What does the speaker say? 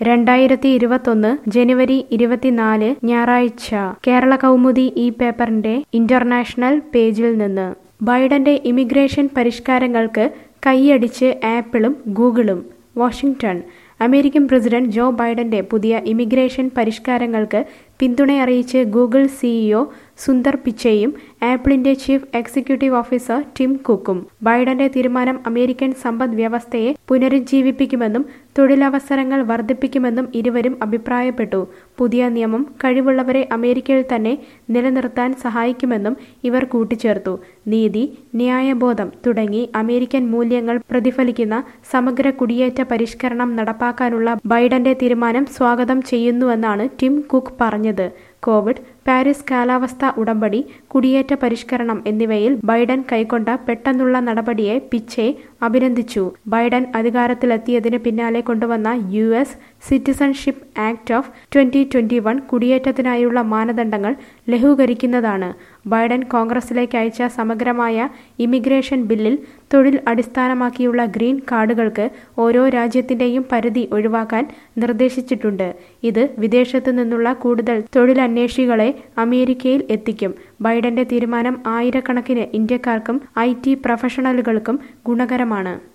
2021 ജനുവരി 24 ഞായറാഴ്ച കേരള കൗമുദി ഈ പേപ്പറിന്റെ ഇന്റർനാഷണൽ പേജിൽ നിന്ന് ബൈഡന്റെ ഇമിഗ്രേഷൻ പരിഷ്കാരങ്ങൾക്ക് കൈയടിച്ച് ആപ്പിളും ഗൂഗിളും. വാഷിംഗ്ടൺ. അമേരിക്കൻ പ്രസിഡന്റ് ജോ ബൈഡന്റെ പുതിയ ഇമിഗ്രേഷൻ പരിഷ്കാരങ്ങൾക്ക് പിന്തുണയറിയിച്ച് ഗൂഗിൾ സിഇഒ സുന്ദർ പിച്ചൈയും ആപ്പിളിന്റെ ചീഫ് എക്സിക്യൂട്ടീവ് ഓഫീസർ ടിം കുക്കും. ബൈഡന്റെ തീരുമാനം അമേരിക്കൻ സമ്പദ് വ്യവസ്ഥയെ പുനരുജ്ജീവിപ്പിക്കുമെന്നും തൊഴിലവസരങ്ങൾ വർദ്ധിപ്പിക്കുമെന്നും ഇരുവരും അഭിപ്രായപ്പെട്ടു. പുതിയ നിയമം കഴിവുള്ളവരെ അമേരിക്കയിൽ തന്നെ നിലനിർത്താൻ സഹായിക്കുമെന്നും ഇവർ കൂട്ടിച്ചേർത്തു. നീതി, ന്യായബോധം തുടങ്ങി അമേരിക്കൻ മൂല്യങ്ങൾ പ്രതിഫലിക്കുന്ന സമഗ്ര കുടിയേറ്റ പരിഷ്കരണം നടപ്പാക്കാനുള്ള ബൈഡന്റെ തീരുമാനം സ്വാഗതം ചെയ്യുന്നുവെന്നാണ് ടിം കുക്ക് പറഞ്ഞത്. കോവിഡ്, പാരീസ് കാലാവസ്ഥാ ഉടമ്പടി, കുടിയേറ്റ പരിഷ്കരണം എന്നിവയിൽ ബൈഡൻ കൈക്കൊണ്ട പെട്ടെന്നുള്ള നടപടിയെ പിച്ചെ അഭിനന്ദിച്ചു. ബൈഡൻ അധികാരത്തിലെത്തിയതിന് പിന്നാലെ കൊണ്ടുവന്ന യുഎസ് സിറ്റിസൺഷിപ്പ് ആക്ട് ഓഫ് 2021 കുടിയേറ്റത്തിനായുള്ള മാനദണ്ഡങ്ങൾ ലഘൂകരിക്കുന്നതാണ്. ബൈഡൻ കോൺഗ്രസിലേക്ക് അയച്ച സമഗ്രമായ ഇമിഗ്രേഷൻ ബില്ലിൽ തൊഴിൽ അടിസ്ഥാനമാക്കിയുള്ള ഗ്രീൻ കാർഡുകൾക്ക് ഓരോ രാജ്യത്തിന്റെയും പരിധി ഒഴിവാക്കാൻ നിർദ്ദേശിച്ചിട്ടുണ്ട്. ഇത് വിദേശത്തു നിന്നുള്ള കൂടുതൽ തൊഴിലന്വേഷികളെ അമേരിക്കയിൽ എത്തിക്കും. ബൈഡന്റെ തീരുമാനം ആയിരക്കണക്കിന് ഇന്ത്യക്കാർക്കും IT പ്രൊഫഷണലുകൾക്കും ഗുണകരമാണ്.